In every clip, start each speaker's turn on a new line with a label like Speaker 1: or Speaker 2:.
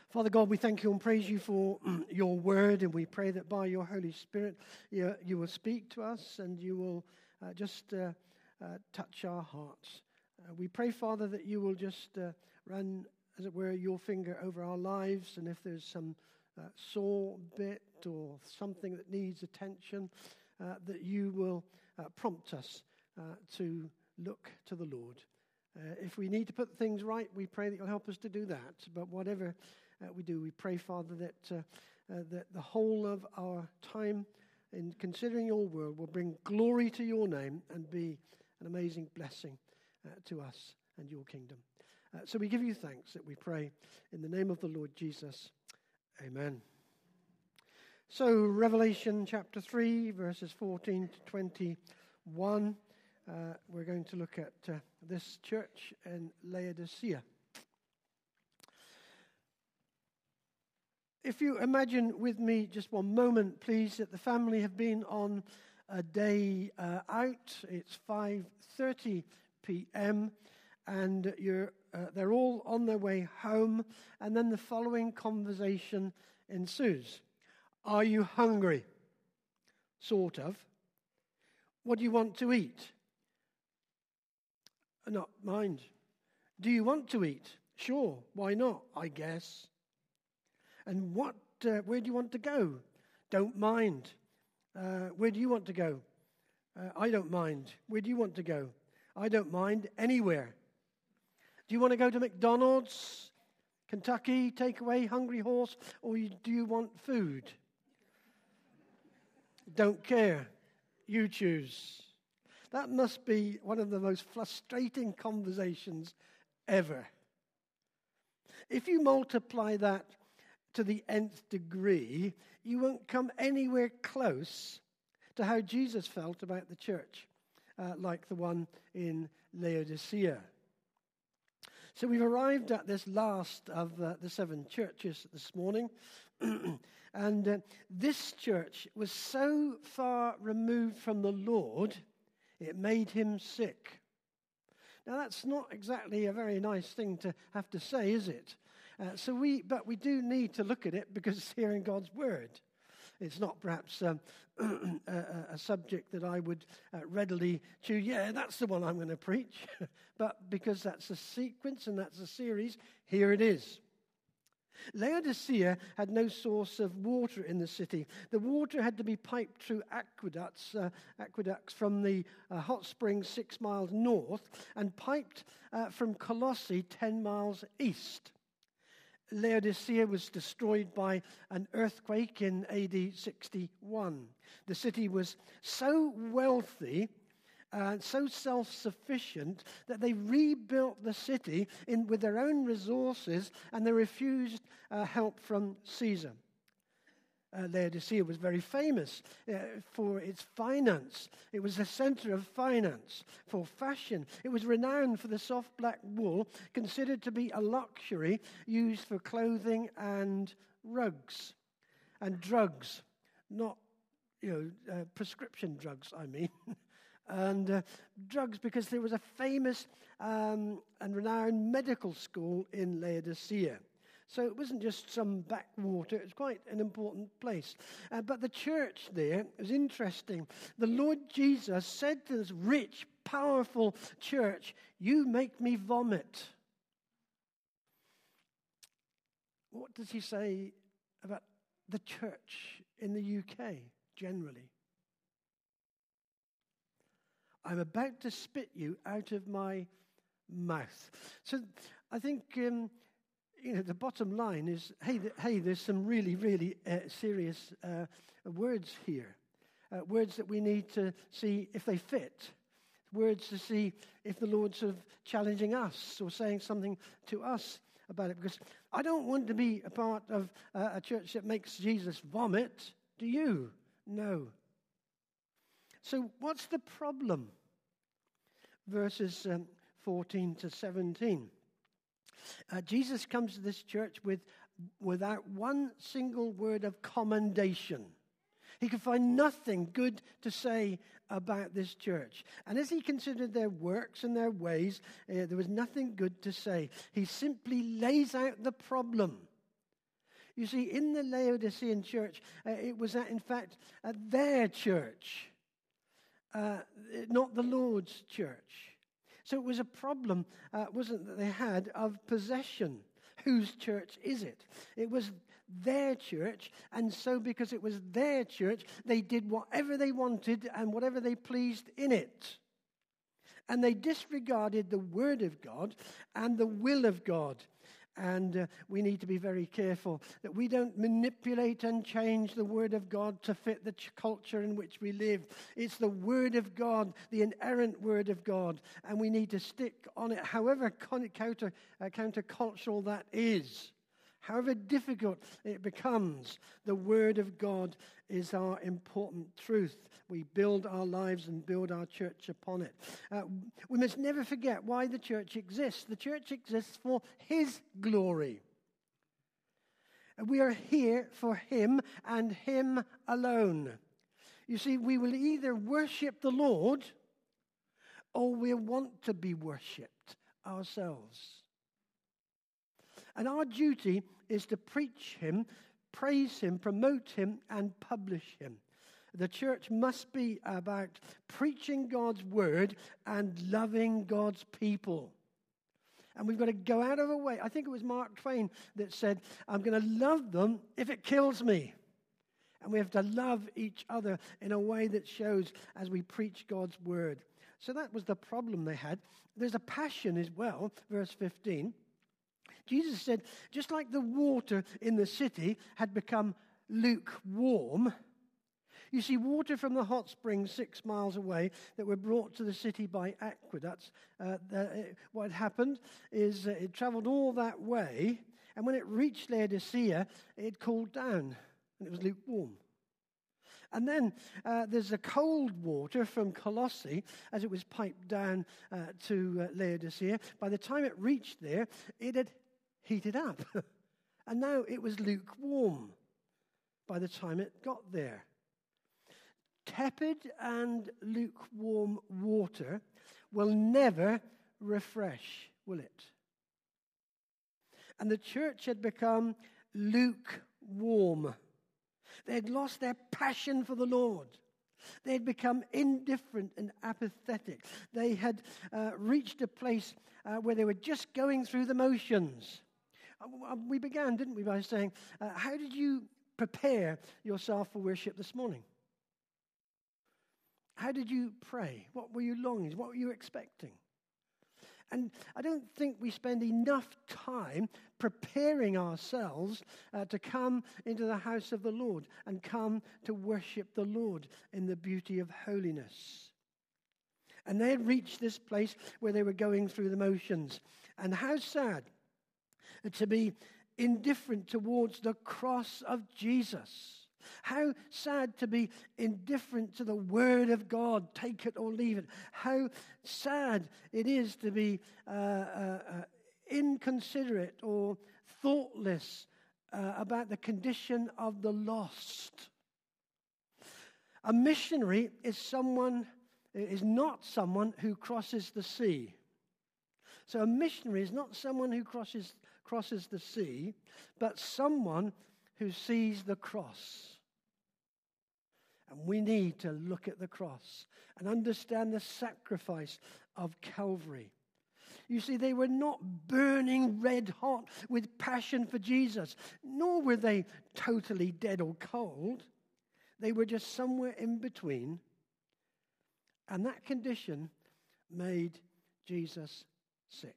Speaker 1: Father God, we thank you and praise you for your word, and we pray that by your Holy Spirit you will speak to us and you will just touch our hearts. We pray, Father, that you will just run, as it were, your finger over our lives, and if there's some sore bit or something that needs attention, that you will prompt us to look to the Lord. If we need to put things right, we pray that you'll help us to do that. But whatever we do, we pray, Father, that the whole of our time in considering your word will bring glory to your name and be an amazing blessing to us and your kingdom. So we give you thanks that we pray in the name of the Lord Jesus. Amen. So Revelation chapter 3, verses 14 to 21. We're going to look at this church in Laodicea. If you imagine with me just one moment, please, that the family have been on a day out. It's 5:30 p.m. and they're all on their way home. And then the following conversation ensues. Are you hungry? Sort of. What do you want to eat? Not mind. Do you want to eat? Sure. Why not? I guess. And where do you want to go? Don't mind. Where do you want to go? I don't mind. Where do you want to go? I don't mind. Anywhere. Do you want to go to McDonald's, Kentucky, takeaway, Hungry Horse, or do you want food? Don't care. You choose. That must be one of the most frustrating conversations ever. If you multiply that to the nth degree, you won't come anywhere close to how Jesus felt about the church, like the one in Laodicea. So we've arrived at this last of the 7 churches this morning. And this church was so far removed from the Lord, it made him sick. Now that's not exactly a very nice thing to have to say, is it? But we do need to look at it because it's here in God's Word. It's not perhaps a subject that I would readily choose. Yeah, that's the one I'm going to preach. But because that's a sequence and that's a series, here it is. Laodicea had no source of water in the city. The water had to be piped through aqueducts from the hot springs 6 miles north and piped from Colossae 10 miles east. Laodicea was destroyed by an earthquake in AD 61. The city was so wealthy and so self-sufficient that they rebuilt the city with their own resources, and they refused help from Caesar. Laodicea was very famous for its finance. It was a center of finance, for fashion. It was renowned for the soft black wool, considered to be a luxury used for clothing and rugs and drugs, not prescription drugs, I mean. And drugs, because there was a famous and renowned medical school in Laodicea. So it wasn't just some backwater, it was quite an important place. But the church there was interesting. The Lord Jesus said to this rich, powerful church, "You make me vomit." What does he say about the church in the UK generally? I'm about to spit you out of my mouth. So I think the bottom line is, hey, there's some really, really serious words here. Words that we need to see if they fit. Words to see if the Lord's sort of challenging us or saying something to us about it. Because I don't want to be a part of a church that makes Jesus vomit. Do you? No. So what's the problem? Verses 14 to 17. Jesus comes to this church without one single word of commendation. He could find nothing good to say about this church. And as he considered their works and their ways, there was nothing good to say. He simply lays out the problem. You see, in the Laodicean church, it was, in fact, their church, not the Lord's church. So it was a problem, wasn't it, that they had of possession. Whose church is it? It was their church, and so because it was their church, they did whatever they wanted and whatever they pleased in it. And they disregarded the Word of God and the will of God. And we need to be very careful that we don't manipulate and change the Word of God to fit the culture in which we live. It's the Word of God, the inerrant Word of God, and we need to stick on it, however countercultural that is. However difficult it becomes, the Word of God is our important truth. We build our lives and build our church upon it. We must never forget why the church exists. The church exists for His glory. We are here for Him and Him alone. You see, we will either worship the Lord or we want to be worshipped ourselves. And our duty is to preach Him, praise Him, promote Him, and publish Him. The church must be about preaching God's word and loving God's people. And we've got to go out of our way. I think it was Mark Twain that said, I'm going to love them if it kills me. And we have to love each other in a way that shows as we preach God's word. So that was the problem they had. There's a passion as well, verse 15. Jesus said, just like the water in the city had become lukewarm. You see, water from the hot springs 6 miles away that were brought to the city by aqueducts, what happened is it traveled all that way, and when it reached Laodicea, it cooled down, and it was lukewarm. And then there's the cold water from Colossae, as it was piped down to Laodicea. By the time it reached there, it had heated up. And now it was lukewarm by the time it got there. Tepid and lukewarm water will never refresh, will it? And the church had become lukewarm. They had lost their passion for the Lord. They had become indifferent and apathetic. They had reached a place where they were just going through the motions. We began, didn't we, by saying, how did you prepare yourself for worship this morning? How did you pray? What were you longing? What were you expecting? And I don't think we spend enough time preparing ourselves to come into the house of the Lord and come to worship the Lord in the beauty of holiness. And they had reached this place where they were going through the motions. And how sad to be indifferent towards the cross of Jesus. How sad to be indifferent to the Word of God, take it or leave it. How sad it is to be inconsiderate or thoughtless about the condition of the lost. A missionary is not someone who crosses the sea. So a missionary is not someone who crosses the sea, but someone who sees the cross. And we need to look at the cross and understand the sacrifice of Calvary. You see, they were not burning red hot with passion for Jesus, nor were they totally dead or cold. They were just somewhere in between. And that condition made Jesus sick.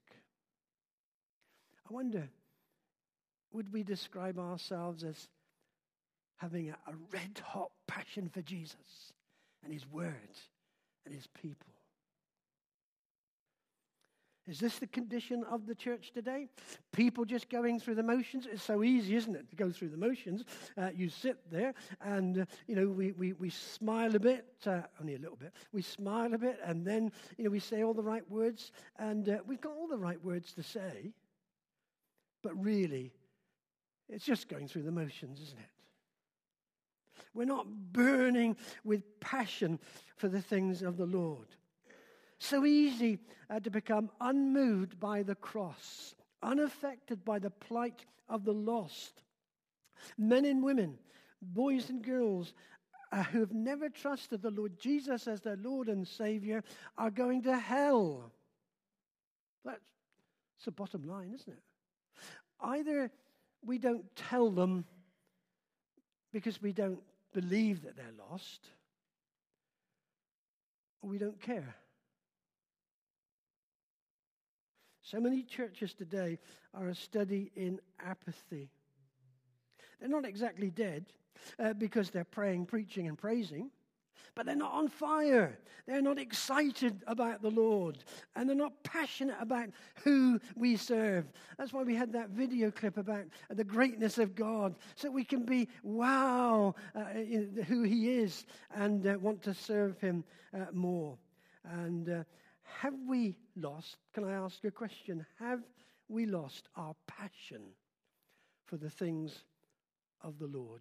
Speaker 1: I wonder, would we describe ourselves as having a red-hot passion for Jesus and His Word and His people? Is this the condition of the church today? People just going through the motions? It's so easy, isn't it, to go through the motions? You sit there and, we smile a bit, only a little bit. We smile a bit and then, we say all the right words. And we've got all the right words to say. But really, it's just going through the motions, isn't it? We're not burning with passion for the things of the Lord. So easy to become unmoved by the cross, unaffected by the plight of the lost, Men and women, boys and girls who have never trusted the Lord Jesus as their Lord and Savior are going to hell. That's the bottom line, isn't it? Either we don't tell them because we don't believe that they're lost, or we don't care. So many churches today are a study in apathy. They're not exactly dead because they're praying, preaching, and praising, but they're not on fire. They're not excited about the Lord, and they're not passionate about who we serve. That's why we had that video clip about the greatness of God, so we can be in who He is and want to serve Him more. And have we lost, can I ask a question, have we lost our passion for the things of the Lord?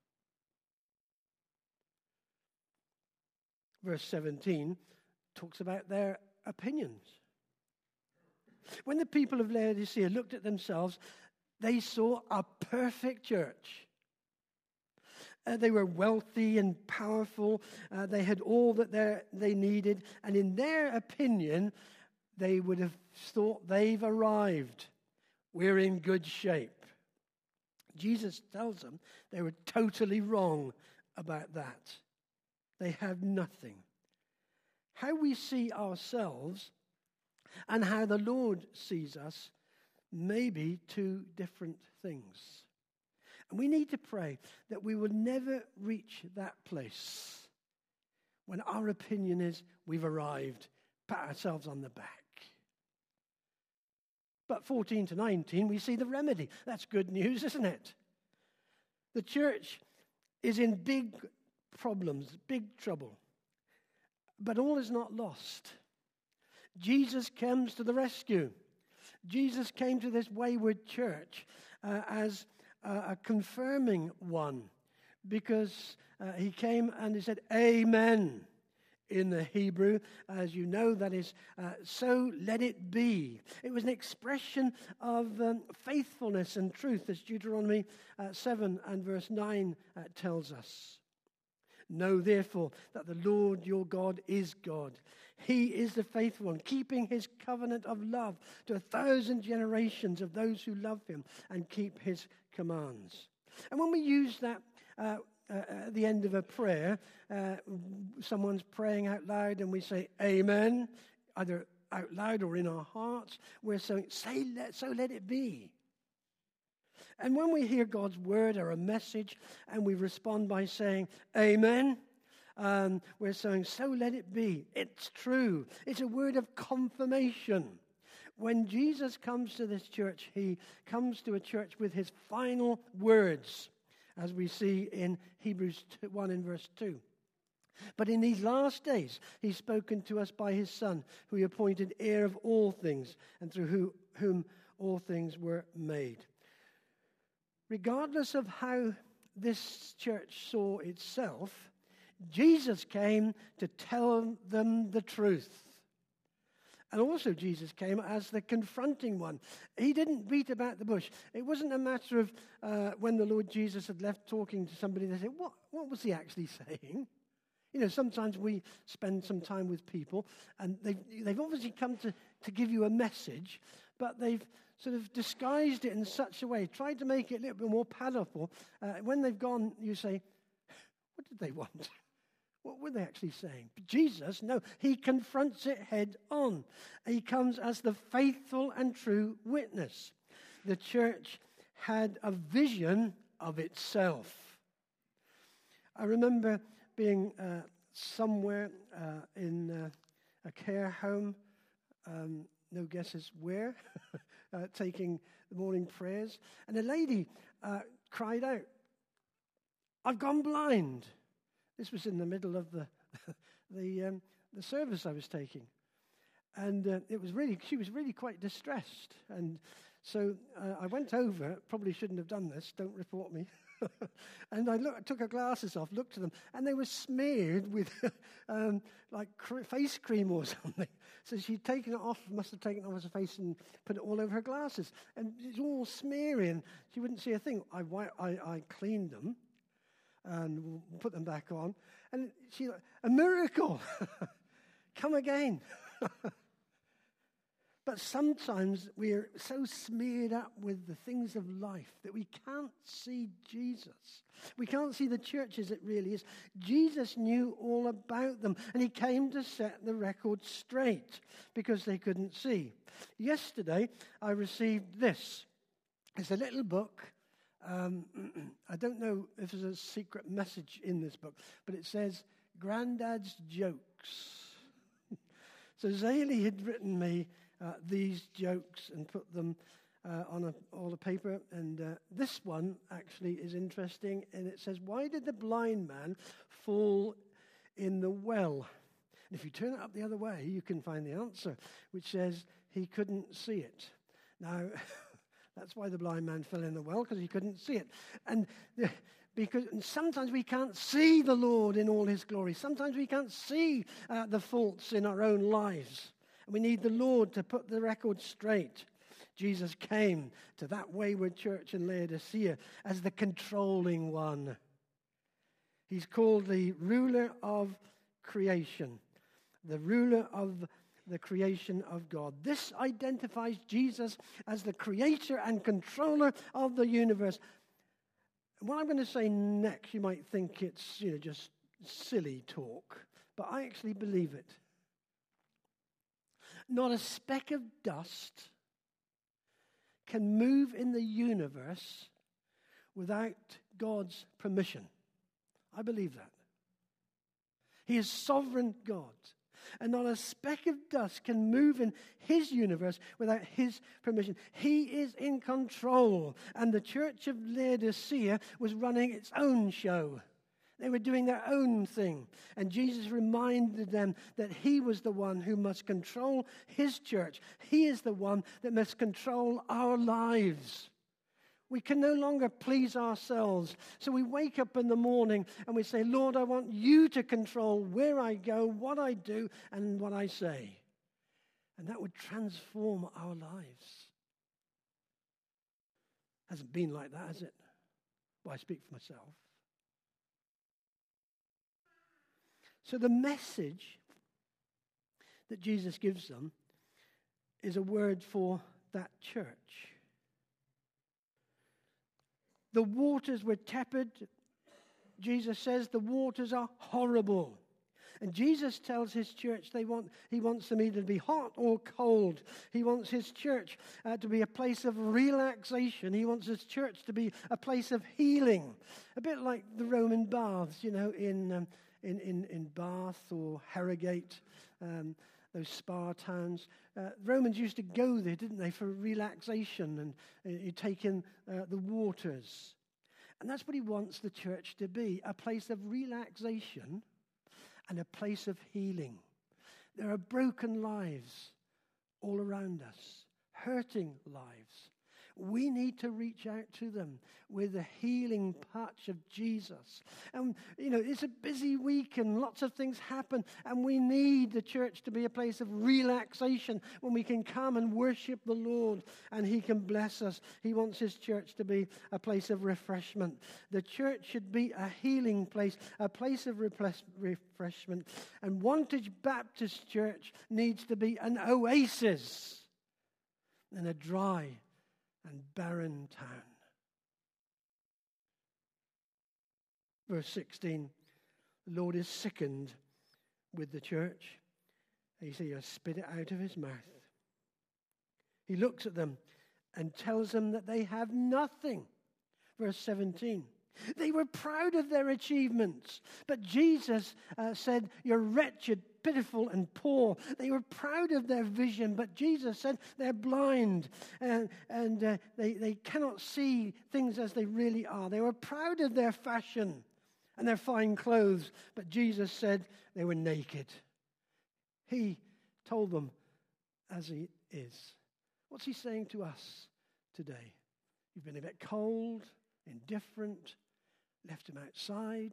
Speaker 1: Verse 17 talks about their opinions. When the people of Laodicea looked at themselves, they saw a perfect church. They were wealthy and powerful. They had all that they needed. And in their opinion, they would have thought they've arrived. We're in good shape. Jesus tells them they were totally wrong about that. They have nothing. How we see ourselves and how the Lord sees us may be two different things. And we need to pray that we will never reach that place when our opinion is we've arrived, pat ourselves on the back. But 14 to 19, we see the remedy. That's good news, isn't it? The church is in big problems, big trouble. But all is not lost. Jesus comes to the rescue. Jesus came to this wayward church as a confirming one, because he came and he said, Amen, in the Hebrew. As you know, that is, so let it be. It was an expression of faithfulness and truth, as Deuteronomy 7 and verse 9 tells us. Know, therefore, that the Lord your God is God. He is the faithful one, keeping his covenant of love to 1,000 generations of those who love him and keep his commands. And when we use that at the end of a prayer, someone's praying out loud and we say, Amen, either out loud or in our hearts, we're saying, so let it be. And when we hear God's word or a message and we respond by saying, Amen, we're saying, so let it be. It's true. It's a word of confirmation. When Jesus comes to this church, he comes to a church with his final words, as we see in Hebrews 1 in verse 2. But in these last days, he's spoken to us by his Son, who he appointed heir of all things, and through whom all things were made. Regardless of how this church saw itself, Jesus came to tell them the truth. And also Jesus came as the confronting one. He didn't beat about the bush. It wasn't a matter of when the Lord Jesus had left talking to somebody, they said, what was he actually saying? You know, sometimes we spend some time with people and they've obviously come to give you a message, but they've sort of disguised it in such a way, tried to make it a little bit more palatable. When they've gone, you say, what did they want? What were they actually saying? But Jesus, no, he confronts it head on. He comes as the faithful and true witness. The church had a vision of itself. I remember being somewhere in a care home, no guesses where, taking the morning prayers, and a lady cried out, I've gone blind. This was in the middle of the service I was taking. And she was really quite distressed. And So I went over, probably shouldn't have done this, don't report me. And I took her glasses off, looked at them, and they were smeared with face cream or something. So she'd taken it off, must have taken it off her face and put it all over her glasses. And it's all smearing. She wouldn't see a thing. I cleaned them and put them back on. And she, a miracle. Come again. But sometimes we're so smeared up with the things of life that we can't see Jesus. We can't see the church as it really is. Jesus knew all about them, and he came to set the record straight because they couldn't see. Yesterday, I received this. It's a little book. I don't know if there's a secret message in this book, but it says, Grandad's Jokes. So Zaley had written me these jokes and put them on all the paper. And this one actually is interesting. And it says, why did the blind man fall in the well? And if you turn it up the other way, you can find the answer, which says he couldn't see it. Now, that's why the blind man fell in the well, because he couldn't see it. And sometimes we can't see the Lord in all his glory. Sometimes we can't see the faults in our own lives. And we need the Lord to put the record straight. Jesus came to that wayward church in Laodicea as the controlling one. He's called the ruler of creation, the ruler of the creation of God. This identifies Jesus as the creator and controller of the universe. What I'm going to say next, you might think it's just silly talk, but I actually believe it. Not a speck of dust can move in the universe without God's permission. I believe that. He is sovereign God. And not a speck of dust can move in his universe without his permission. He is in control. And the church of Laodicea was running its own show. They were doing their own thing. And Jesus reminded them that he was the one who must control his church. He is the one that must control our lives. We can no longer please ourselves. So we wake up in the morning and we say, Lord, I want you to control where I go, what I do, and what I say. And that would transform our lives. Hasn't been like that, has it? Well, I speak for myself. So the message that Jesus gives them is a word for that church. The waters were tepid. Jesus says the waters are horrible. And Jesus tells his church he wants them either to be hot or cold. He wants his church to be a place of relaxation. He wants his church to be a place of healing. A bit like the Roman baths, in Bath or Harrogate, those spa towns. Romans used to go there, didn't they, for relaxation, and you take in the waters. And that's what he wants the church to be, a place of relaxation and a place of healing. There are broken lives all around us, hurting lives. We need to reach out to them with the healing touch of Jesus. And, it's a busy week and lots of things happen. And we need the church to be a place of relaxation when we can come and worship the Lord and he can bless us. He wants his church to be a place of refreshment. The church should be a healing place, a place of refreshment. And Wantage Baptist Church needs to be an oasis in a dry and barren town. Verse 16, the Lord is sickened with the church. He says, he'll spit it out of his mouth. He looks at them and tells them that they have nothing. Verse 17, they were proud of their achievements, but Jesus said, you're wretched, pitiful and poor. They were proud of their vision, but Jesus said they're blind and they cannot see things as they really are. They were proud of their fashion and their fine clothes, but Jesus said they were naked. He told them as he is. What's he saying to us today. You've been a bit cold, indifferent, left him outside.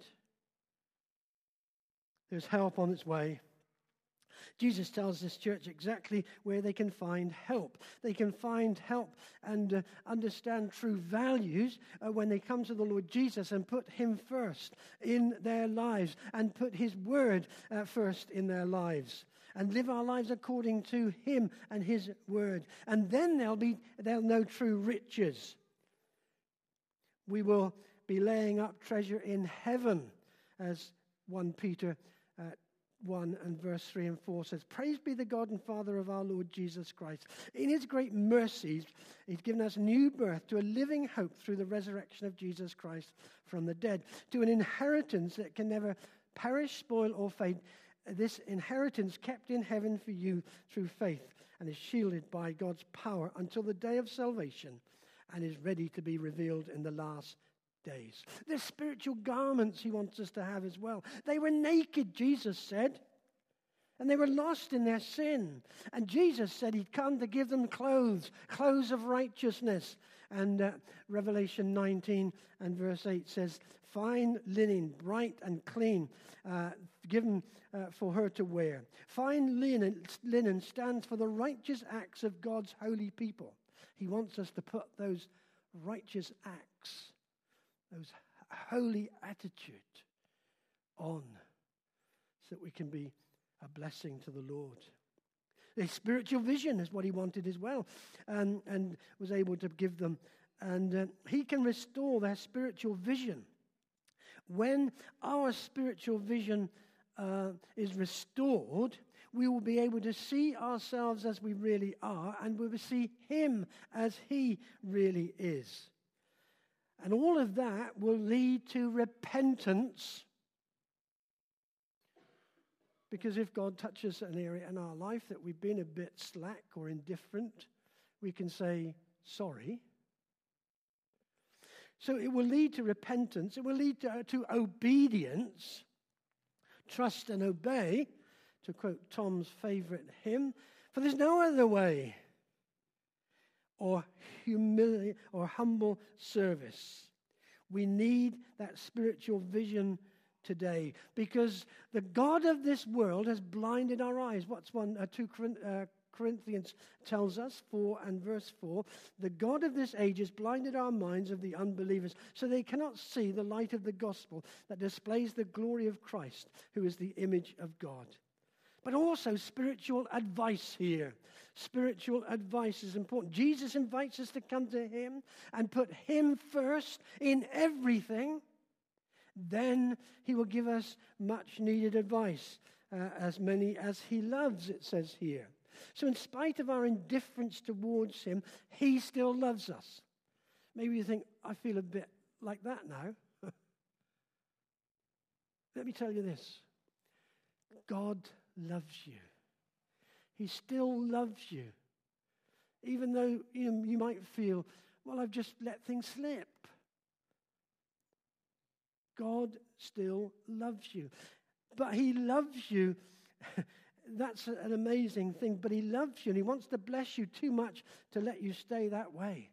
Speaker 1: There's help on its way. Jesus tells this church exactly where they can find help. They can find help and understand true values when they come to the Lord Jesus and put him first in their lives and put his word first in their lives and live our lives according to him and his word. And then they'll know true riches. We will be laying up treasure in heaven, as 1 Peter 1 and verse 3 and 4 says, "Praise be the God and Father of our Lord Jesus Christ. In his great mercies, he's given us new birth to a living hope through the resurrection of Jesus Christ from the dead, to an inheritance that can never perish, spoil, or fade. This inheritance kept in heaven for you through faith and is shielded by God's power until the day of salvation and is ready to be revealed in the last days." There's spiritual garments he wants us to have as well. They were naked, Jesus said, and they were lost in their sin. And Jesus said he'd come to give them clothes of righteousness. And Revelation 19 and verse 8 says, "Fine linen, bright and clean, given for her to wear." Fine linen stands for the righteous acts of God's holy people. He wants us to put those righteous acts, those holy attitude on, so that we can be a blessing to the Lord. The spiritual vision is what he wanted as well, and was able to give them. And he can restore their spiritual vision. When our spiritual vision is restored, we will be able to see ourselves as we really are, and we will see him as he really is. And all of that will lead to repentance. Because if God touches an area in our life that we've been a bit slack or indifferent, we can say, sorry. So it will lead to repentance. It will lead to obedience. Trust and obey, to quote Tom's favorite hymn, for there's no other way. Or humility or humble service. We need that spiritual vision today, because the God of this world has blinded our eyes. What's 2 Corinthians tells us, 4 and verse 4, "The God of this age has blinded our minds of the unbelievers, so they cannot see the light of the gospel that displays the glory of Christ, who is the image of God." But also spiritual advice here. Spiritual advice is important. Jesus invites us to come to him and put him first in everything. Then he will give us much needed advice, as many as he loves, it says here. So in spite of our indifference towards him, he still loves us. Maybe you think, I feel a bit like that now. Let me tell you this. God loves you. He still loves you. Even though you might feel, well, I've just let things slip. God still loves you. But he loves you. That's an amazing thing. But he loves you and he wants to bless you too much to let you stay that way.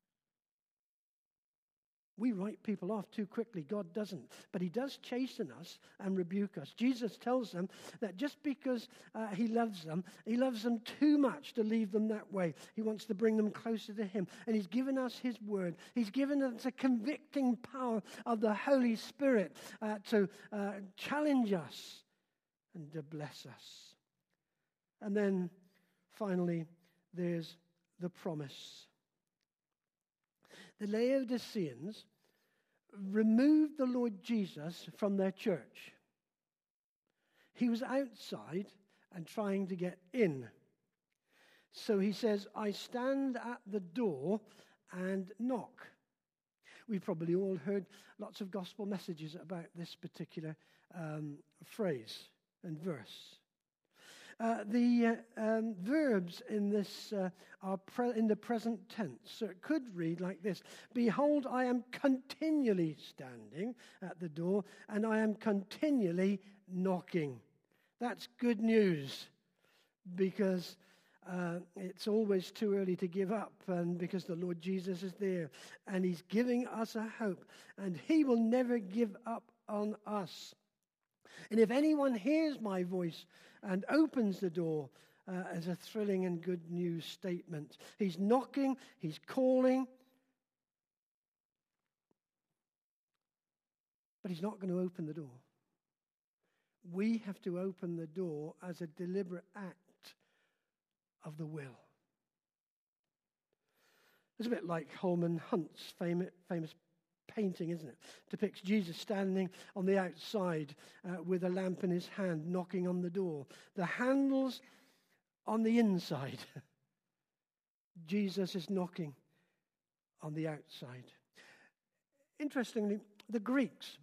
Speaker 1: We write people off too quickly. God doesn't. But he does chasten us and rebuke us. Jesus tells them that just because he loves them too much to leave them that way. He wants to bring them closer to him. And he's given us his word. He's given us a convicting power of the Holy Spirit to challenge us and to bless us. And then finally, there's the promise. The Laodiceans removed the Lord Jesus from their church. He was outside and trying to get in. So he says, "I stand at the door and knock." We've probably all heard lots of gospel messages about this particular phrase and verse. The verbs in this are in the present tense. So it could read like this: "Behold, I am continually standing at the door, and I am continually knocking." That's good news, because it's always too early to give up, and because the Lord Jesus is there, and he's giving us a hope, and he will never give up on us. And if anyone hears my voice and opens the door, as a thrilling and good news statement. He's knocking, he's calling, but he's not going to open the door. We have to open the door as a deliberate act of the will. It's a bit like Holman Hunt's famous painting, isn't it? Depicts Jesus standing on the outside with a lamp in his hand, knocking on the door. The handle's on the inside. Jesus is knocking on the outside. Interestingly, the Greeks,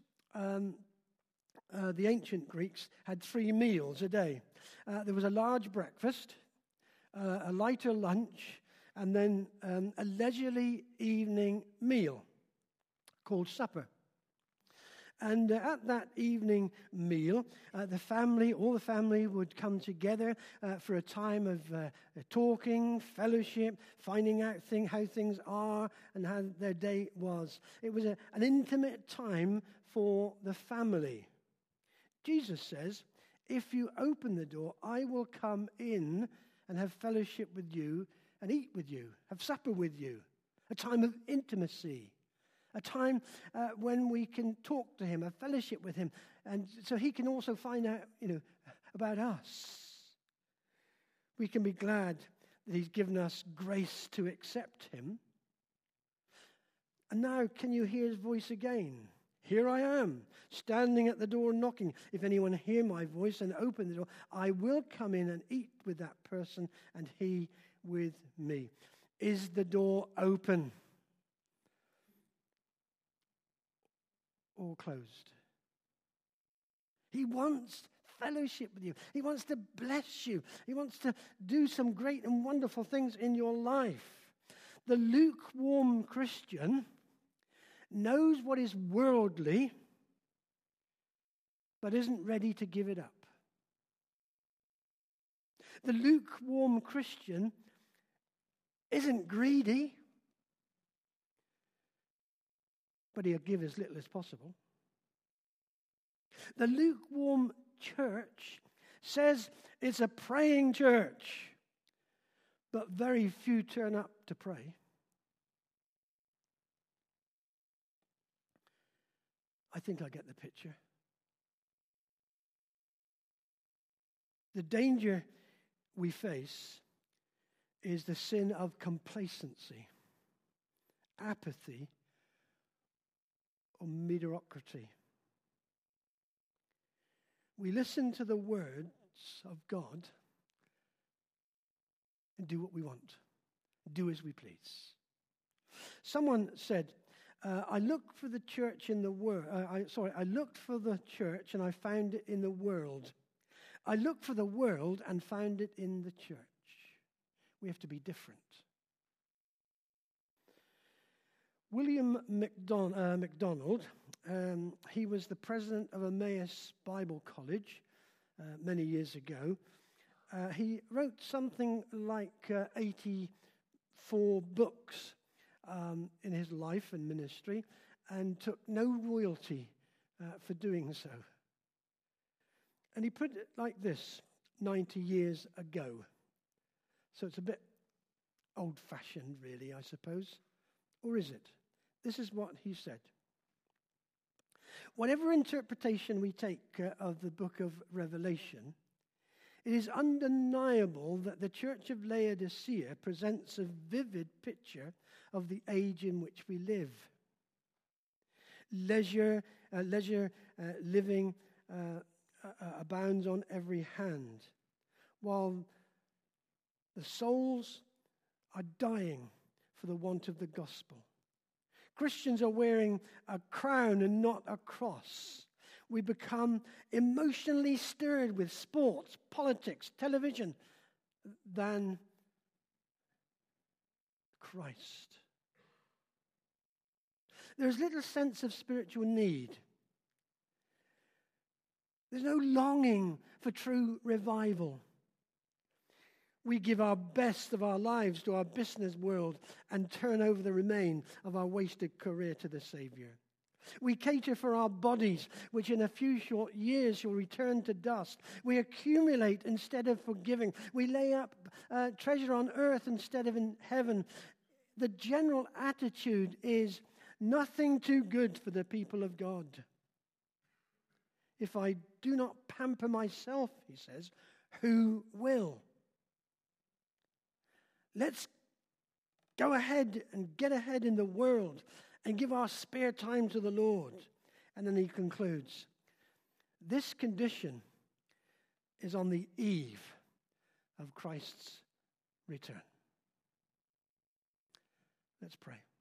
Speaker 1: the ancient Greeks, had 3 meals a day. There was a large breakfast, a lighter lunch, and then a leisurely evening meal called supper. And at that evening meal, all the family would come together for a time of talking, fellowship, finding out how things are and how their day was. It was an intimate time for the family. Jesus says, if you open the door, I will come in and have fellowship with you and eat with you, have supper with you, a time of intimacy. A time when we can talk to him, have fellowship with him, and so he can also find out, about us. We can be glad that he's given us grace to accept him. And now, can you hear his voice again? Here I am, standing at the door knocking. If anyone hear my voice and open the door, I will come in and eat with that person, and he with me. Is the door open? All closed. He wants fellowship with you. He wants to bless you. He wants to do some great and wonderful things in your life. The lukewarm Christian knows what is worldly, but isn't ready to give it up. The lukewarm Christian isn't greedy, but he'll give as little as possible. The lukewarm church says it's a praying church, but very few turn up to pray. I think I get the picture. The danger we face is the sin of complacency, apathy, or mediocrity. We listen to the words of God and do what we want, do as we please. Someone said, I looked for the church in the world. I looked for the church and I found it in the world. I looked for the world and found it in the church. We have to be different. William MacDonald, he was the president of Emmaus Bible College many years ago. He wrote something like 84 books in his life and ministry and took no royalty for doing so. And he put it like this 90 years ago. So it's a bit old-fashioned, really, I suppose. Or is it? This is what he said. Whatever interpretation we take of the book of Revelation, it is undeniable that the church of Laodicea presents a vivid picture of the age in which we live. Leisure living abounds on every hand, while the souls are dying for the want of the gospel. Christians are wearing a crown and not a cross. We become emotionally stirred with sports, politics, television, than Christ. There's little sense of spiritual need. There's no longing for true revival. We give our best of our lives to our business world and turn over the remain of our wasted career to the Savior. We cater for our bodies, which in a few short years shall return to dust. We accumulate instead of forgiving. We lay up treasure on earth instead of in heaven. The general attitude is nothing too good for the people of God. If I do not pamper myself, he says, who will? Let's go ahead and get ahead in the world and give our spare time to the Lord. And then he concludes, this condition is on the eve of Christ's return. Let's pray.